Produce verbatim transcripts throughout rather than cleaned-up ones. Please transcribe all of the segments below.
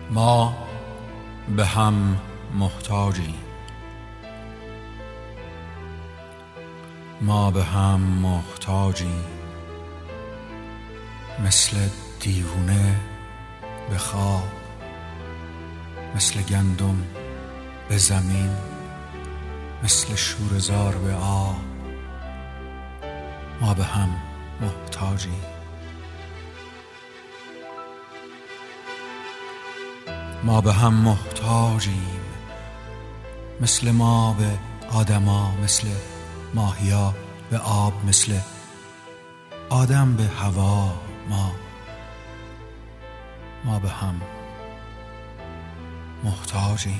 ما به هم محتاجیم، ما به هم محتاجیم، مثل دیوونه به خواب، مثل گندم به زمین، مثل شوره‌زار به آب. ما به هم محتاجیم. ما به هم محتاجیم، مثل ما به آدما، مثل ماهیا به آب، مثل آدم به هوا. ما ما به هم محتاجیم.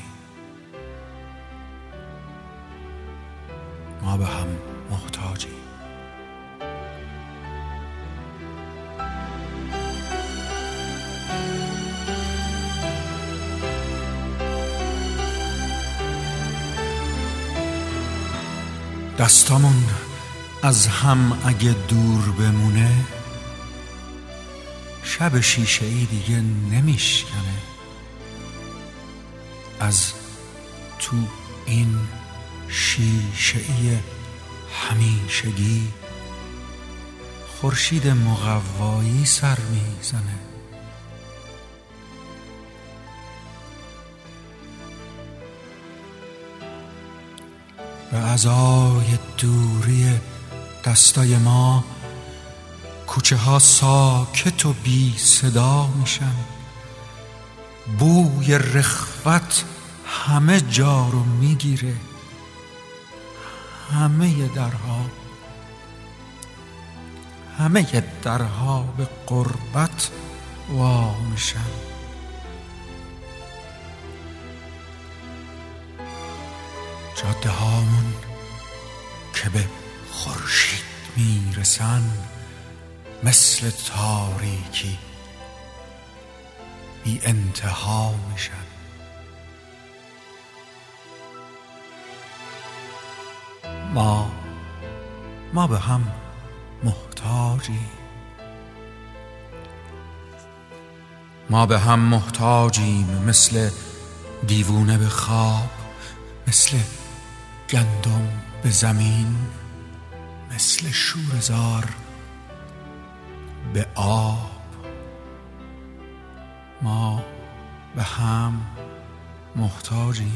ما به هم محتاجیم. دستامون از هم اگه دور بمونه، شب شیشه ای دیگه نمیشکنه. از تو این شیشه ای همیشگی خورشید مقوایی سر میزنه. به ازای دوری دستای ما کوچه ها ساکت و بی صدا میشن. بوی رخوت همه جا رو میگیره. همه درها همه درها به غربت وا میشن. جاده هامون که به خورشید میرسن، مثل تاریکی بی انتها میشن. ما ما به هم محتاجیم. ما به هم محتاجیم، مثل دیوونه به خواب، مثل گندم به زمین، مثل شوره‌زار به آب. ما به هم محتاجیم.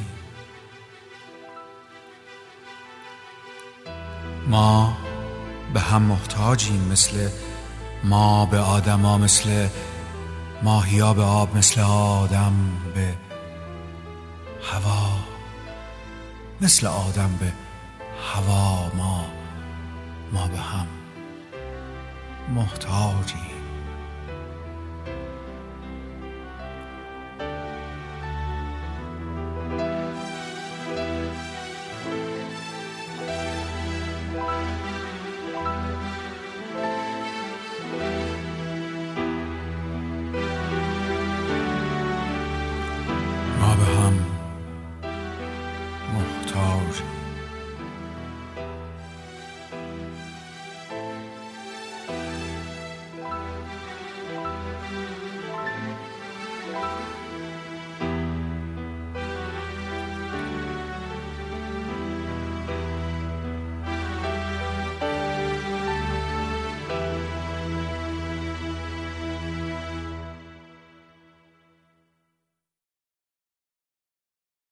ما به هم محتاجیم، مثل ما به آدما، مثل ماهیا به آب، مثل آدم به هوا، مثل آدم به هوا. ما ما به هم محتاجیم.